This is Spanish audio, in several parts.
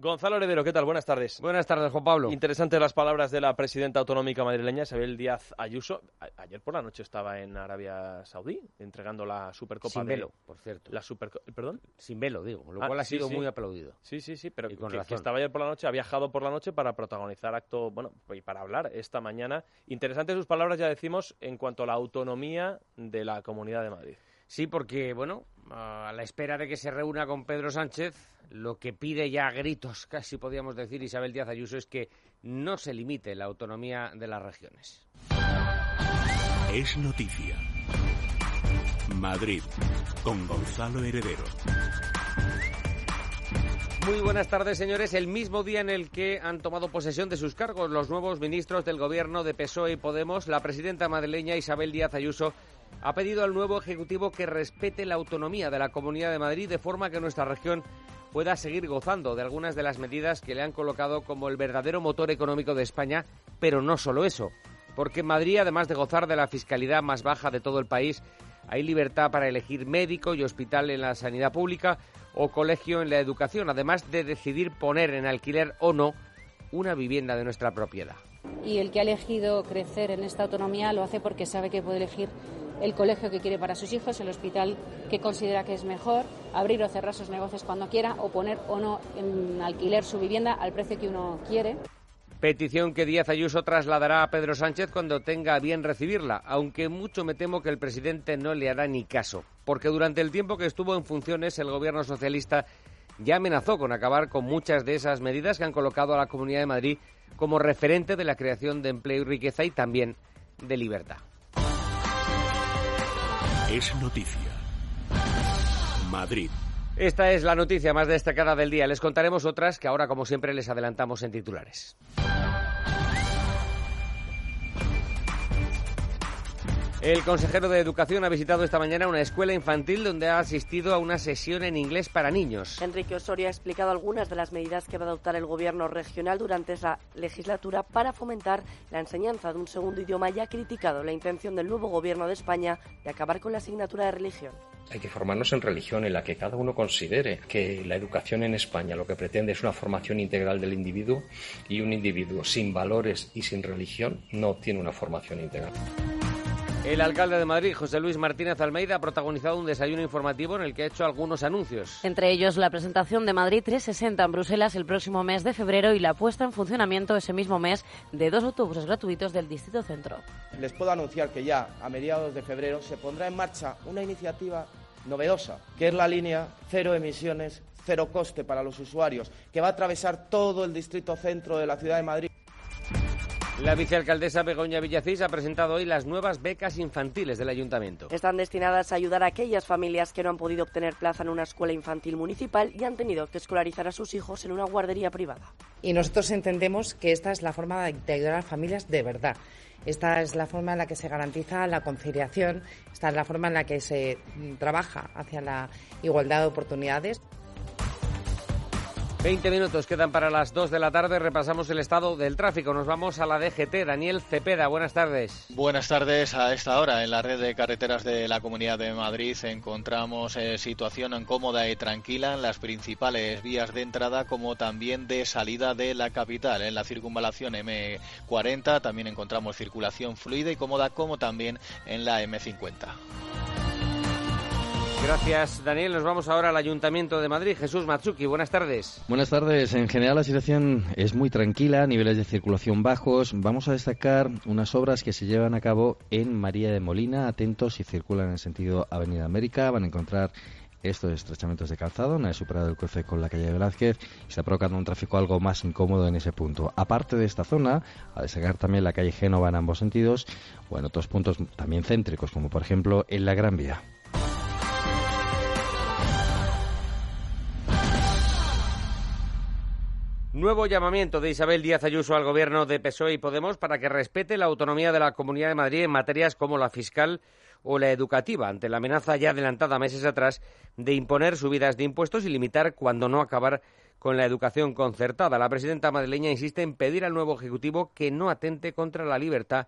Gonzalo Heredero, ¿qué tal? Buenas tardes. Buenas tardes, Juan Pablo. Interesantes las palabras de la presidenta autonómica madrileña, Isabel Díaz Ayuso. Ayer por la noche estaba en Arabia Saudí entregando la Supercopa. Sin velo, por cierto. ¿Perdón? Sin velo, digo, lo cual ha sido muy aplaudido. Sí, pero y con que razón. estaba ayer por la noche, ha viajado por la noche para protagonizar acto, y para hablar esta mañana. Interesantes sus palabras, ya decimos, en cuanto a la autonomía de la Comunidad de Madrid. Sí, porque, a la espera de que se reúna con Pedro Sánchez, lo que pide ya a gritos, casi podríamos decir, Isabel Díaz Ayuso, es que no se limite la autonomía de las regiones. Es noticia. Madrid, con Gonzalo Heredero. Muy buenas tardes, señores. El mismo día en el que han tomado posesión de sus cargos los nuevos ministros del gobierno de PSOE y Podemos, la presidenta madrileña Isabel Díaz Ayuso ha pedido al nuevo Ejecutivo que respete la autonomía de la Comunidad de Madrid de forma que nuestra región pueda seguir gozando de algunas de las medidas que le han colocado como el verdadero motor económico de España, pero no solo eso, porque en Madrid, además de gozar de la fiscalidad más baja de todo el país, hay libertad para elegir médico y hospital en la sanidad pública o colegio en la educación, además de decidir poner en alquiler o no una vivienda de nuestra propiedad. Y el que ha elegido crecer en esta autonomía lo hace porque sabe que puede elegir el colegio que quiere para sus hijos, el hospital que considera que es mejor, abrir o cerrar sus negocios cuando quiera o poner o no en alquiler su vivienda al precio que uno quiere. Petición que Díaz Ayuso trasladará a Pedro Sánchez cuando tenga a bien recibirla, aunque mucho me temo que el presidente no le hará ni caso, porque durante el tiempo que estuvo en funciones el gobierno socialista ya amenazó con acabar con muchas de esas medidas que han colocado a la Comunidad de Madrid como referente de la creación de empleo y riqueza y también de libertad. Es noticia. Madrid. Esta es la noticia más destacada del día. Les contaremos otras que ahora, como siempre, les adelantamos en titulares. El consejero de Educación ha visitado esta mañana una escuela infantil donde ha asistido a una sesión en inglés para niños. Enrique Osorio ha explicado algunas de las medidas que va a adoptar el gobierno regional durante esta legislatura para fomentar la enseñanza de un segundo idioma y ha criticado la intención del nuevo gobierno de España de acabar con la asignatura de religión. Hay que formarnos en religión, en la que cada uno considere que la educación en España lo que pretende es una formación integral del individuo y un individuo sin valores y sin religión no obtiene una formación integral. El alcalde de Madrid, José Luis Martínez Almeida, ha protagonizado un desayuno informativo en el que ha hecho algunos anuncios. Entre ellos la presentación de Madrid 360 en Bruselas el próximo mes de febrero y la puesta en funcionamiento ese mismo mes de 2 autobuses gratuitos del Distrito Centro. Les puedo anunciar que ya a mediados de febrero se pondrá en marcha una iniciativa novedosa, que es la línea cero emisiones, cero coste para los usuarios, que va a atravesar todo el Distrito Centro de la ciudad de Madrid. La vicealcaldesa Begoña Villacís ha presentado hoy las nuevas becas infantiles del Ayuntamiento. Están destinadas a ayudar a aquellas familias que no han podido obtener plaza en una escuela infantil municipal y han tenido que escolarizar a sus hijos en una guardería privada. Y nosotros entendemos que esta es la forma de ayudar a las familias de verdad. Esta es la forma en la que se garantiza la conciliación, esta es la forma en la que se trabaja hacia la igualdad de oportunidades. 20 minutos quedan para las 2 de la tarde. Repasamos el estado del tráfico. Nos vamos a la DGT. Daniel Cepeda, buenas tardes. Buenas tardes. A esta hora en la red de carreteras de la Comunidad de Madrid encontramos situación cómoda y tranquila en las principales vías de entrada como también de salida de la capital. En la circunvalación M40 también encontramos circulación fluida y cómoda como también en la M50. Gracias, Daniel. Nos vamos ahora al Ayuntamiento de Madrid. Jesús Matsuki, buenas tardes. Buenas tardes. En general la situación es muy tranquila, niveles de circulación bajos. Vamos a destacar unas obras que se llevan a cabo en María de Molina. Atentos, si circulan en sentido Avenida América, van a encontrar estos estrechamientos de calzado. Una vez superado el cruce con la calle de Velázquez, está provocando un tráfico algo más incómodo en ese punto. Aparte de esta zona, a destacar también la calle Génova en ambos sentidos, o en otros puntos también céntricos, como por ejemplo en la Gran Vía. Nuevo llamamiento de Isabel Díaz Ayuso al gobierno de PSOE y Podemos para que respete la autonomía de la Comunidad de Madrid en materias como la fiscal o la educativa, ante la amenaza ya adelantada meses atrás de imponer subidas de impuestos y limitar, cuando no acabar, con la educación concertada. La presidenta madrileña insiste en pedir al nuevo Ejecutivo que no atente contra la libertad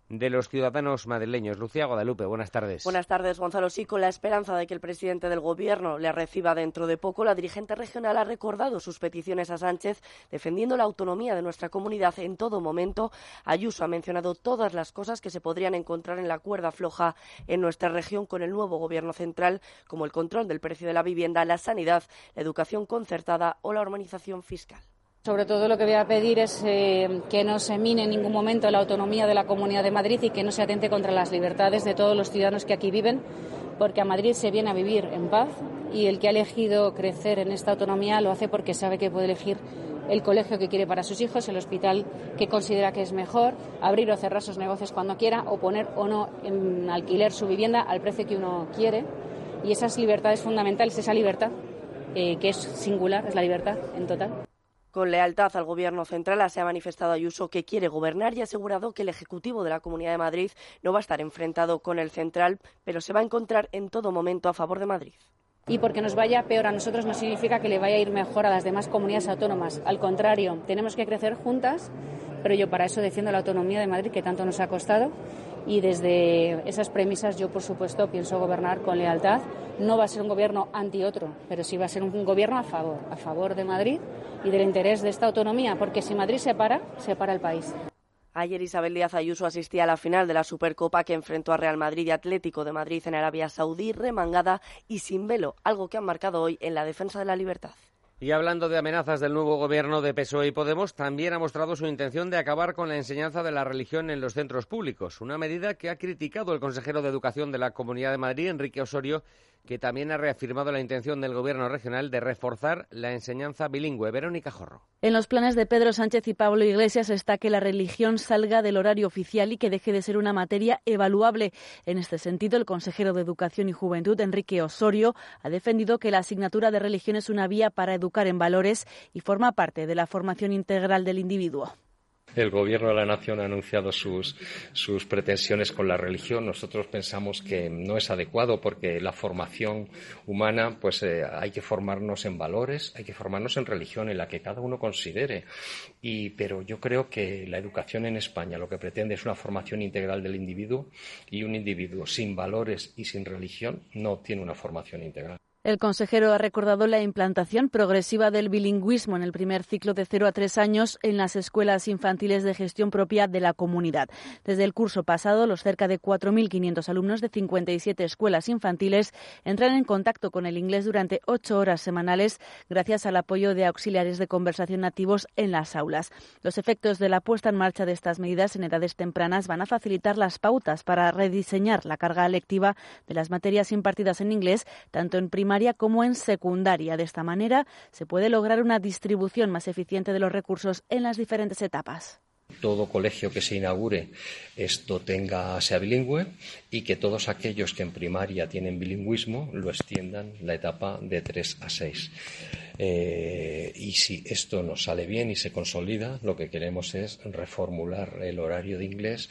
de los ciudadanos madrileños. Lucía Guadalupe, buenas tardes. Buenas tardes, Gonzalo. Sí, con la esperanza de que el presidente del Gobierno le reciba dentro de poco, la dirigente regional ha recordado sus peticiones a Sánchez, defendiendo la autonomía de nuestra comunidad en todo momento. Ayuso ha mencionado todas las cosas que se podrían encontrar en la cuerda floja en nuestra región con el nuevo Gobierno central, como el control del precio de la vivienda, la sanidad, la educación concertada o la armonización fiscal. Sobre todo lo que voy a pedir es que no se mine en ningún momento la autonomía de la Comunidad de Madrid y que no se atente contra las libertades de todos los ciudadanos que aquí viven, porque a Madrid se viene a vivir en paz y el que ha elegido crecer en esta autonomía lo hace porque sabe que puede elegir el colegio que quiere para sus hijos, el hospital que considera que es mejor, abrir o cerrar sus negocios cuando quiera o poner o no en alquiler su vivienda al precio que uno quiere. Y esas libertades fundamentales, esa libertad que es singular, es la libertad en total. Con lealtad al Gobierno central se ha manifestado Ayuso que quiere gobernar y ha asegurado que el Ejecutivo de la Comunidad de Madrid no va a estar enfrentado con el central, pero se va a encontrar en todo momento a favor de Madrid. Y porque nos vaya peor a nosotros no significa que le vaya a ir mejor a las demás comunidades autónomas. Al contrario, tenemos que crecer juntas, pero yo para eso defiendo la autonomía de Madrid, que tanto nos ha costado. Y desde esas premisas yo, por supuesto, pienso gobernar con lealtad. No va a ser un gobierno anti otro, pero sí va a ser un gobierno a favor de Madrid y del interés de esta autonomía, porque si Madrid se para el país. Ayer Isabel Díaz Ayuso asistía a la final de la Supercopa que enfrentó a Real Madrid y Atlético de Madrid en Arabia Saudí, remangada y sin velo, algo que han marcado hoy en la defensa de la libertad. Y hablando de amenazas del nuevo gobierno de PSOE y Podemos, también ha mostrado su intención de acabar con la enseñanza de la religión en los centros públicos, una medida que ha criticado el consejero de Educación de la Comunidad de Madrid, Enrique Osorio, que también ha reafirmado la intención del Gobierno regional de reforzar la enseñanza bilingüe. Verónica Jorro. En los planes de Pedro Sánchez y Pablo Iglesias está que la religión salga del horario oficial y que deje de ser una materia evaluable. En este sentido, el consejero de Educación y Juventud, Enrique Osorio, ha defendido que la asignatura de religión es una vía para educar en valores y forma parte de la formación integral del individuo. El Gobierno de la Nación ha anunciado sus pretensiones con la religión. Nosotros pensamos que no es adecuado porque la formación humana, pues hay que formarnos en valores, hay que formarnos en religión, en la que cada uno considere. Pero yo creo que la educación en España lo que pretende es una formación integral del individuo y un individuo sin valores y sin religión no tiene una formación integral. El consejero ha recordado la implantación progresiva del bilingüismo en el primer ciclo de 0 a 3 años en las escuelas infantiles de gestión propia de la comunidad. Desde el curso pasado, los cerca de 4.500 alumnos de 57 escuelas infantiles entran en contacto con el inglés durante 8 horas semanales gracias al apoyo de auxiliares de conversación nativos en las aulas. Los efectos de la puesta en marcha de estas medidas en edades tempranas van a facilitar las pautas para rediseñar la carga lectiva de las materias impartidas en inglés, tanto en primaria como en secundaria. De esta manera se puede lograr una distribución más eficiente de los recursos en las diferentes etapas. Todo colegio que se inaugure sea bilingüe y que todos aquellos que en primaria tienen bilingüismo lo extiendan la etapa de 3 a 6. Y si esto nos sale bien y se consolida, lo que queremos es reformular el horario de inglés,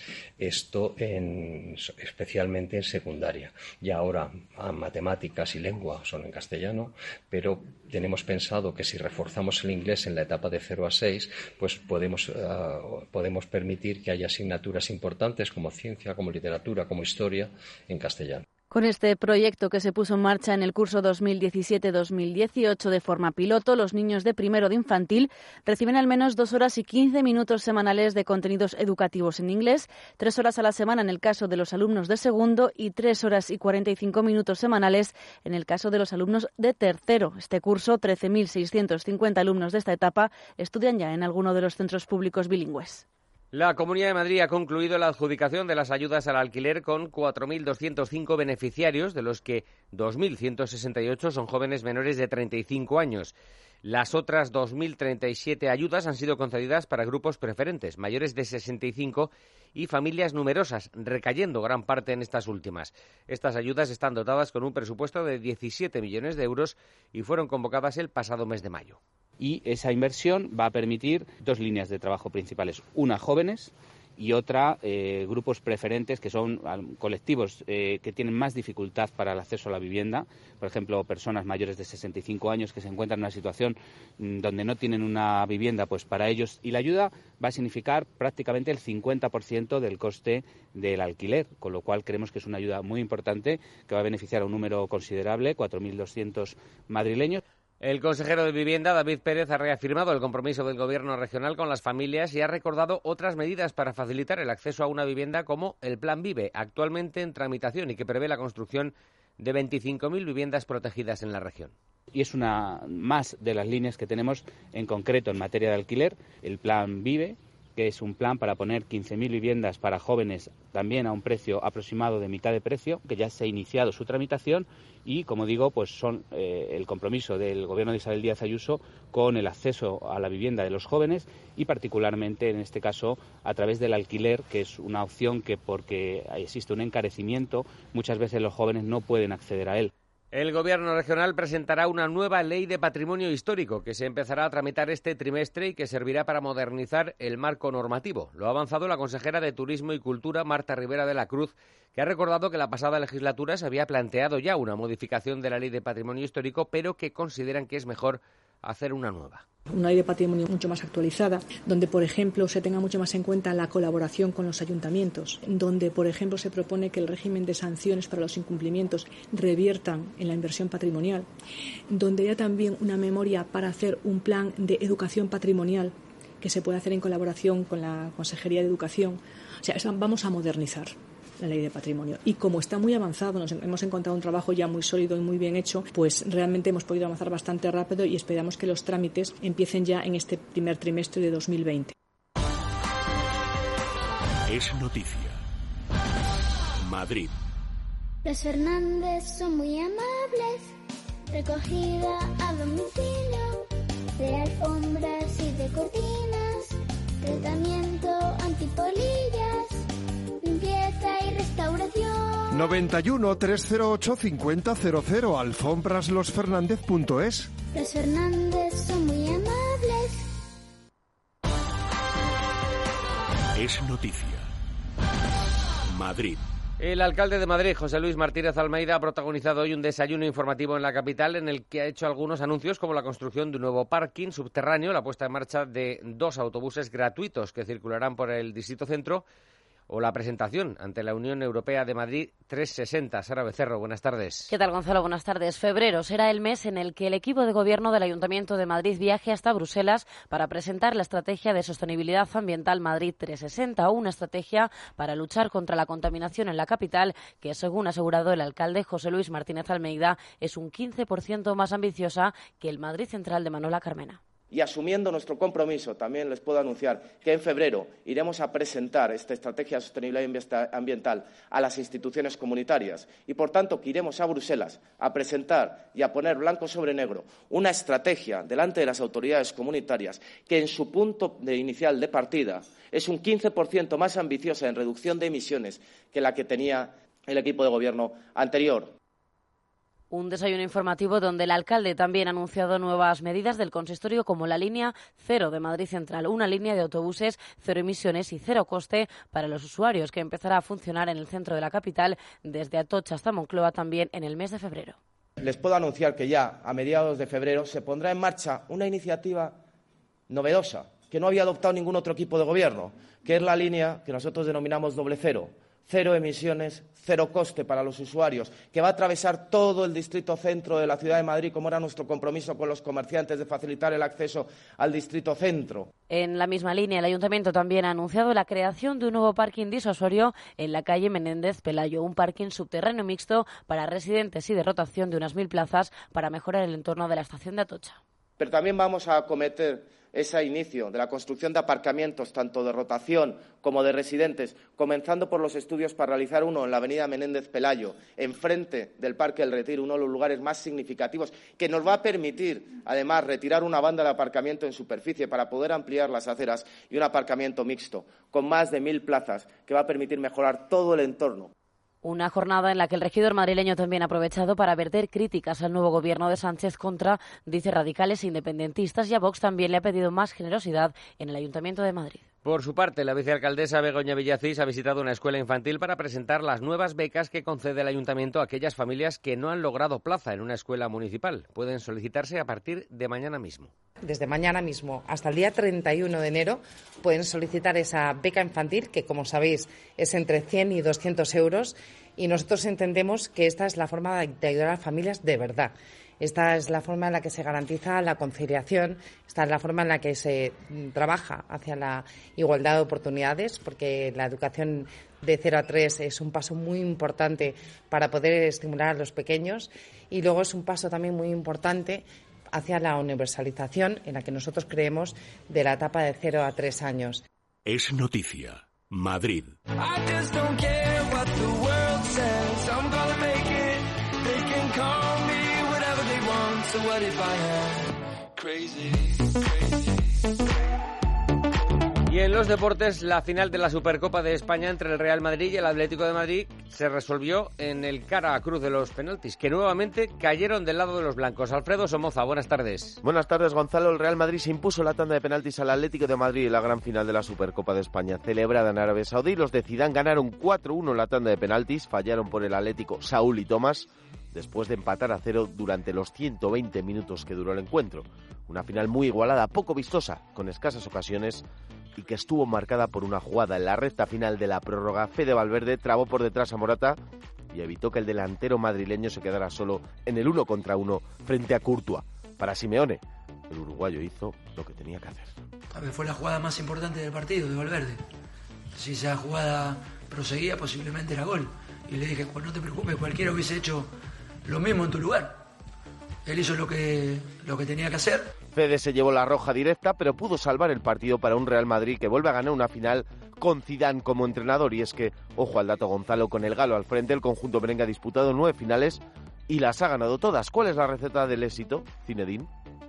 especialmente en secundaria. Y ahora matemáticas y lengua son en castellano, pero tenemos pensado que si reforzamos el inglés en la etapa de 0 a 6, pues podemos permitir que haya asignaturas importantes como ciencia, como literatura, como historia en castellano. Con este proyecto que se puso en marcha en el curso 2017-2018 de forma piloto, los niños de primero de infantil reciben al menos 2 horas y 15 minutos semanales de contenidos educativos en inglés, 3 horas a la semana en el caso de los alumnos de segundo y 3 horas y 45 minutos semanales en el caso de los alumnos de tercero. Este curso, 13.650 alumnos de esta etapa estudian ya en alguno de los centros públicos bilingües. La Comunidad de Madrid ha concluido la adjudicación de las ayudas al alquiler con 4.205 beneficiarios, de los que 2.168 son jóvenes menores de 35 años. Las otras 2.037 ayudas han sido concedidas para grupos preferentes, mayores de 65 y familias numerosas, recayendo gran parte en estas últimas. Estas ayudas están dotadas con un presupuesto de 17 millones de euros y fueron convocadas el pasado mes de mayo. Y esa inversión va a permitir 2 líneas de trabajo principales. Una, jóvenes, y otra grupos preferentes que son colectivos que tienen más dificultad para el acceso a la vivienda, por ejemplo, personas mayores de 65 años que se encuentran en una situación donde no tienen una vivienda, pues para ellos, y la ayuda va a significar prácticamente el 50% del coste del alquiler, con lo cual creemos que es una ayuda muy importante que va a beneficiar a un número considerable, 4.200 madrileños. El consejero de Vivienda, David Pérez, ha reafirmado el compromiso del Gobierno regional con las familias y ha recordado otras medidas para facilitar el acceso a una vivienda como el Plan Vive, actualmente en tramitación y que prevé la construcción de 25.000 viviendas protegidas en la región. Y es una más de las líneas que tenemos en concreto en materia de alquiler, el Plan Vive, que es un plan para poner 15.000 viviendas para jóvenes también a un precio aproximado de mitad de precio, que ya se ha iniciado su tramitación y, como digo, pues son el compromiso del Gobierno de Isabel Díaz Ayuso con el acceso a la vivienda de los jóvenes y particularmente, en este caso, a través del alquiler, que es una opción que, porque existe un encarecimiento, muchas veces los jóvenes no pueden acceder a él. El Gobierno regional presentará una nueva ley de patrimonio histórico que se empezará a tramitar este trimestre y que servirá para modernizar el marco normativo. Lo ha avanzado la consejera de Turismo y Cultura, Marta Rivera de la Cruz, que ha recordado que la pasada legislatura se había planteado ya una modificación de la ley de patrimonio histórico, pero que consideran que es mejor hacer una nueva. Una ley de patrimonio mucho más actualizada, donde, por ejemplo, se tenga mucho más en cuenta la colaboración con los ayuntamientos, donde, por ejemplo, se propone que el régimen de sanciones para los incumplimientos reviertan en la inversión patrimonial, donde haya también una memoria para hacer un plan de educación patrimonial que se puede hacer en colaboración con la Consejería de Educación. O sea, vamos a modernizar la ley de patrimonio. Y como está muy avanzado, nos hemos encontrado un trabajo ya muy sólido y muy bien hecho, pues realmente hemos podido avanzar bastante rápido y esperamos que los trámites empiecen ya en este primer trimestre de 2020. Es noticia. Madrid. Los Fernández son muy amables, recogida a domicilio, de alfombras y de cortinas, tratamiento antipolillas, limpieza y restauración. 91 308 5000 alfombraslosfernandez.es. Los Fernández son muy amables. Es noticia. Madrid. El alcalde de Madrid, José Luis Martínez Almeida, ha protagonizado hoy un desayuno informativo en la capital en el que ha hecho algunos anuncios como la construcción de un nuevo parking subterráneo, la puesta en marcha de 2 autobuses gratuitos que circularán por el Distrito Centro o la presentación ante la Unión Europea de Madrid 360. Sara Becerro, buenas tardes. ¿Qué tal, Gonzalo? Buenas tardes. Febrero será el mes en el que el equipo de gobierno del Ayuntamiento de Madrid viaje hasta Bruselas para presentar la Estrategia de Sostenibilidad Ambiental Madrid 360, una estrategia para luchar contra la contaminación en la capital que, según ha asegurado el alcalde José Luis Martínez Almeida, es un 15% más ambiciosa que el Madrid Central de Manuela Carmena. Y asumiendo nuestro compromiso, también les puedo anunciar que en febrero iremos a presentar esta estrategia de sostenibilidad ambiental a las instituciones comunitarias y, por tanto, que iremos a Bruselas a presentar y a poner blanco sobre negro una estrategia delante de las autoridades comunitarias que, en su punto inicial de partida, es un 15% más ambiciosa en reducción de emisiones que la que tenía el equipo de gobierno anterior. Un desayuno informativo donde el alcalde también ha anunciado nuevas medidas del consistorio como la línea 0 de Madrid Central, una línea de autobuses cero emisiones y cero coste para los usuarios que empezará a funcionar en el centro de la capital desde Atocha hasta Moncloa también en el mes de febrero. Les puedo anunciar que ya a mediados de febrero se pondrá en marcha una iniciativa novedosa que no había adoptado ningún otro equipo de gobierno, que es la línea que nosotros denominamos doble cero. Cero emisiones, cero coste para los usuarios, que va a atravesar todo el distrito centro de la ciudad de Madrid, como era nuestro compromiso con los comerciantes de facilitar el acceso al distrito centro. En la misma línea, el Ayuntamiento también ha anunciado la creación de un nuevo parking disuasorio en la calle Menéndez Pelayo, un parking subterráneo mixto para residentes y de rotación de unas 1.000 plazas para mejorar el entorno de la estación de Atocha. Pero también vamos a acometer ese inicio de la construcción de aparcamientos, tanto de rotación como de residentes, comenzando por los estudios para realizar uno en la avenida Menéndez Pelayo, enfrente del Parque del Retiro, uno de los lugares más significativos, que nos va a permitir, además, retirar una banda de aparcamiento en superficie para poder ampliar las aceras y un aparcamiento mixto, con más de 1.000 plazas, que va a permitir mejorar todo el entorno. Una jornada en la que el regidor madrileño también ha aprovechado para verter críticas al nuevo gobierno de Sánchez contra, dice, radicales e independentistas, y a Vox también le ha pedido más generosidad en el Ayuntamiento de Madrid. Por su parte, la vicealcaldesa Begoña Villacís ha visitado una escuela infantil para presentar las nuevas becas que concede el ayuntamiento a aquellas familias que no han logrado plaza en una escuela municipal. Pueden solicitarse a partir de mañana mismo. Desde mañana mismo hasta el día 31 de enero pueden solicitar esa beca infantil, que como sabéis es entre 100 y 200 euros, y nosotros entendemos que esta es la forma de ayudar a familias de verdad. Esta es la forma en la que se garantiza la conciliación, esta es la forma en la que se trabaja hacia la igualdad de oportunidades, porque la educación de 0 a 3 es un paso muy importante para poder estimular a los pequeños, y luego es un paso también muy importante hacia la universalización, en la que nosotros creemos, de la etapa de 0 a 3 años. Es noticia. Madrid. Y en los deportes, la final de la Supercopa de España entre el Real Madrid y el Atlético de Madrid se resolvió en el cara a cruz de los penaltis, que nuevamente cayeron del lado de los blancos. Alfredo Somoza, buenas tardes. Buenas tardes, Gonzalo. El Real Madrid se impuso la tanda de penaltis al Atlético de Madrid en la gran final de la Supercopa de España, celebrada en Arabia Saudí. Los de Zidane ganaron 4-1 la tanda de penaltis, fallaron por el Atlético Saúl y Tomás, después de empatar a 0 durante los 120 minutos que duró el encuentro. Una final muy igualada, poco vistosa, con escasas ocasiones, y que estuvo marcada por una jugada en la recta final de la prórroga. Fede Valverde trabó por detrás a Morata y evitó que el delantero madrileño se quedara solo en el 1 contra 1 frente a Courtois. Para Simeone, el uruguayo hizo lo que tenía que hacer. A ver, fue la jugada más importante del partido de Valverde. Si esa jugada proseguía, posiblemente era gol. Y le dije, pues no te preocupes, cualquiera hubiese hecho lo mismo en tu lugar. Él hizo lo que tenía que hacer. Fede se llevó la roja directa, pero pudo salvar el partido para un Real Madrid que vuelve a ganar una final con Zidane como entrenador. Y es que, ojo al dato, Gonzalo, con el galo al frente, el conjunto merengue ha disputado 9 finales y las ha ganado todas. ¿Cuál es la receta del éxito, Zinedine?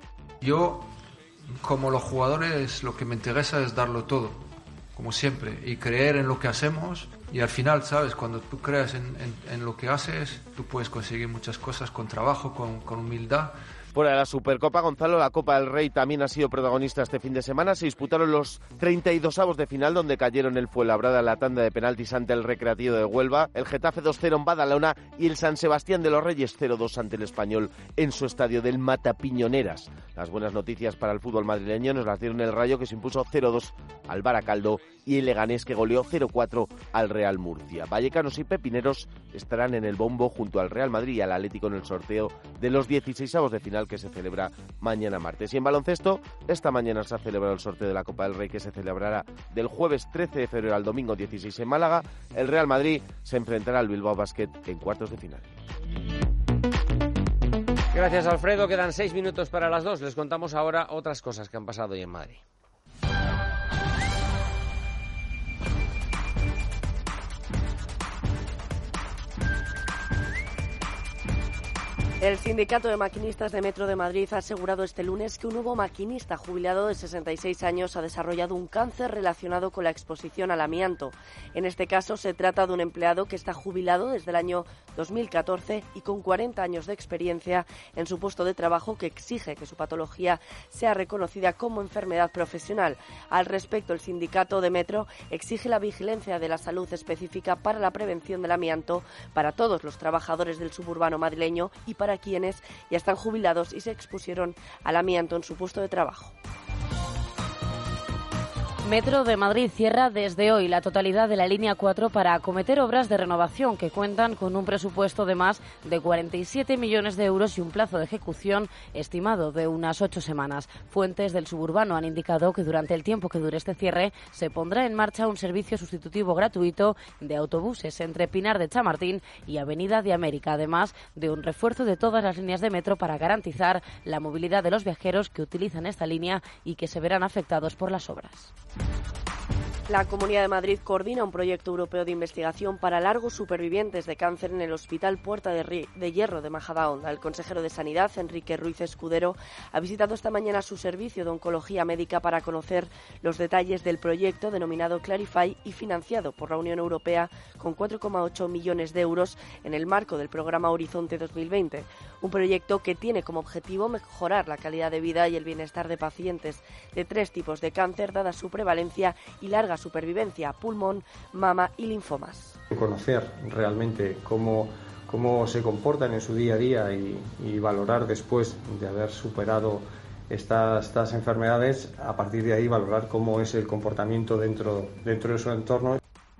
Yo, como los jugadores, lo que me interesa es darlo todo, como siempre, y creer en lo que hacemos. Y al final, ¿sabes? Cuando tú crees en lo que haces, tú puedes conseguir muchas cosas con trabajo, con humildad. Fuera de la Supercopa, Gonzalo, la Copa del Rey también ha sido protagonista este fin de semana. Se disputaron los 32avos de final, donde cayeron el Fuenlabrada en la tanda de penaltis ante el Recreativo de Huelva, el Getafe 2-0 en Badalona y el San Sebastián de los Reyes 0-2 ante el Español en su estadio del Matapiñoneras. Las buenas noticias para el fútbol madrileño nos las dieron el Rayo, que se impuso 0-2 al Baracaldo, y el Leganés, que goleó 0-4 al Real Murcia. Vallecanos y pepineros estarán en el bombo junto al Real Madrid y al Atlético en el sorteo de los 16avos de final, que se celebra mañana martes. Y en baloncesto, esta mañana se ha celebrado el sorteo de la Copa del Rey, que se celebrará del jueves 13 de febrero al domingo 16 en Málaga. El Real Madrid se enfrentará al Bilbao Basket en cuartos de final. Gracias, Alfredo. Quedan 6 minutos para las 2. Les contamos ahora otras cosas que han pasado hoy en Madrid. El Sindicato de Maquinistas de Metro de Madrid ha asegurado este lunes que un nuevo maquinista jubilado de 66 años ha desarrollado un cáncer relacionado con la exposición al amianto. En este caso se trata de un empleado que está jubilado desde el año 2014 y con 40 años de experiencia en su puesto de trabajo, que exige que su patología sea reconocida como enfermedad profesional. Al respecto, el Sindicato de Metro exige la vigilancia de la salud específica para la prevención del amianto para todos los trabajadores del suburbano madrileño y para quienes ya están jubilados y se expusieron al amianto en su puesto de trabajo. Metro de Madrid cierra desde hoy la totalidad de la línea 4 para acometer obras de renovación que cuentan con un presupuesto de más de 47 millones de euros y un plazo de ejecución estimado de unas 8 semanas. Fuentes del suburbano han indicado que durante el tiempo que dure este cierre se pondrá en marcha un servicio sustitutivo gratuito de autobuses entre Pinar de Chamartín y Avenida de América, además de un refuerzo de todas las líneas de metro para garantizar la movilidad de los viajeros que utilizan esta línea y que se verán afectados por las obras. La Comunidad de Madrid coordina un proyecto europeo de investigación para largos supervivientes de cáncer en el Hospital Puerta de Hierro de Majadahonda. El consejero de Sanidad, Enrique Ruiz Escudero, ha visitado esta mañana su servicio de oncología médica para conocer los detalles del proyecto denominado Clarify y financiado por la Unión Europea con 4,8 millones de euros en el marco del programa Horizonte 2020. un proyecto que tiene como objetivo mejorar la calidad de vida y el bienestar de pacientes de 3 tipos de cáncer, dada su prevalencia y larga supervivencia: pulmón, mama y linfomas. Conocer realmente cómo se comportan en su día a día y valorar, después de haber superado estas enfermedades, a partir de ahí valorar cómo es el comportamiento dentro de su entorno.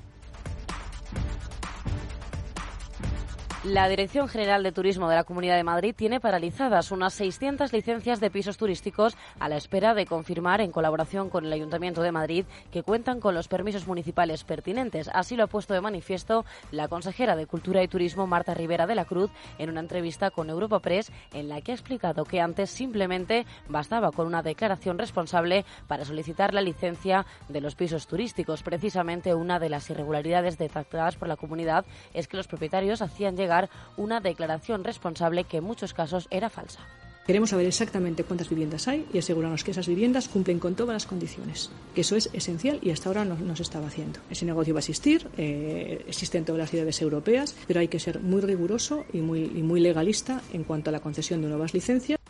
La Dirección General de Turismo de la Comunidad de Madrid tiene paralizadas unas 600 licencias de pisos turísticos a la espera de confirmar, en colaboración con el Ayuntamiento de Madrid, que cuentan con los permisos municipales pertinentes. Así lo ha puesto de manifiesto la consejera de Cultura y Turismo, Marta Rivera de la Cruz, en una entrevista con Europa Press, en la que ha explicado que antes simplemente bastaba con una declaración responsable para solicitar la licencia de los pisos turísticos. Precisamente una de las irregularidades detectadas por la comunidad es que los propietarios hacían llegar una declaración responsable que en muchos casos era falsa. Queremos saber exactamente cuántas viviendas hay y asegurarnos que esas viviendas cumplen con todas las condiciones, que eso es esencial y hasta ahora no se estaba haciendo. Ese negocio va a existir, existe en todas las ciudades europeas, pero hay que ser muy riguroso y muy legalista en cuanto a la concesión de nuevas licencias.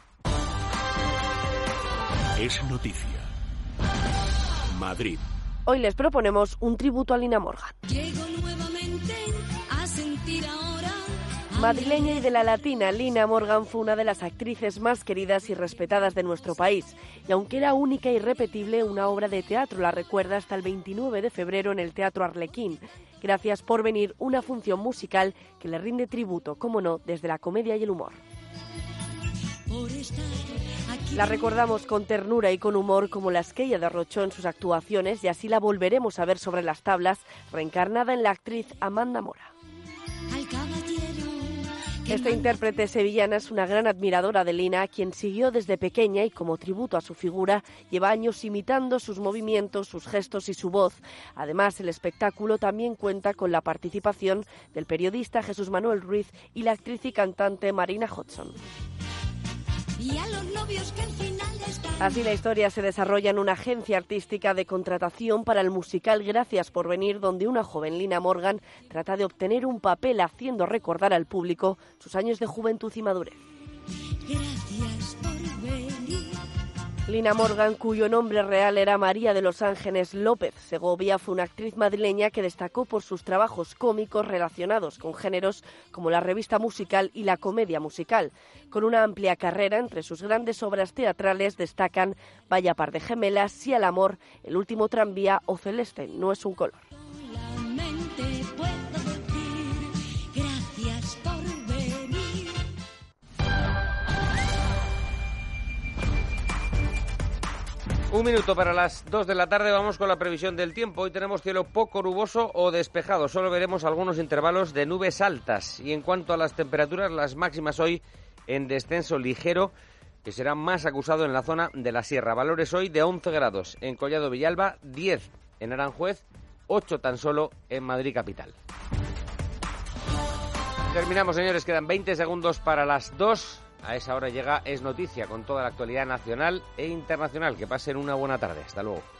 Es noticia. Madrid. Hoy les proponemos un tributo a Lina Morgan. Madrileña y de la latina, Lina Morgan fue una de las actrices más queridas y respetadas de nuestro país. Y aunque era única e irrepetible, una obra de teatro la recuerda hasta el 29 de febrero en el Teatro Arlequín. Gracias por venir, una función musical que le rinde tributo, como no, desde la comedia y el humor. La recordamos con ternura y con humor, como las que ella derrochó en sus actuaciones, y así la volveremos a ver sobre las tablas, reencarnada en la actriz Amanda Mora. Esta intérprete sevillana es una gran admiradora de Lina, quien siguió desde pequeña y, como tributo a su figura, lleva años imitando sus movimientos, sus gestos y su voz. Además, el espectáculo también cuenta con la participación del periodista Jesús Manuel Ruiz y la actriz y cantante Marina Hodgson. Así la historia se desarrolla en una agencia artística de contratación para el musical Gracias por venir, donde una joven Lina Morgan trata de obtener un papel haciendo recordar al público sus años de juventud y madurez. Gracias por venir. Lina Morgan, cuyo nombre real era María de los Ángeles López Segovia, fue una actriz madrileña que destacó por sus trabajos cómicos relacionados con géneros como la revista musical y la comedia musical. Con una amplia carrera, entre sus grandes obras teatrales destacan Vaya par de gemelas, Sí al amor, El último tranvía o Celeste no es un color. Un minuto para las 2 de la tarde, vamos con la previsión del tiempo. Hoy tenemos cielo poco nuboso o despejado, solo veremos algunos intervalos de nubes altas. Y en cuanto a las temperaturas, las máximas hoy en descenso ligero, que será más acusado en la zona de la sierra. Valores hoy de 11 grados en Collado Villalba, 10 en Aranjuez, 8 tan solo en Madrid capital. Terminamos, señores, quedan 20 segundos para las 2. A esa hora llega Es Noticia, con toda la actualidad nacional e internacional. Que pasen una buena tarde. Hasta luego.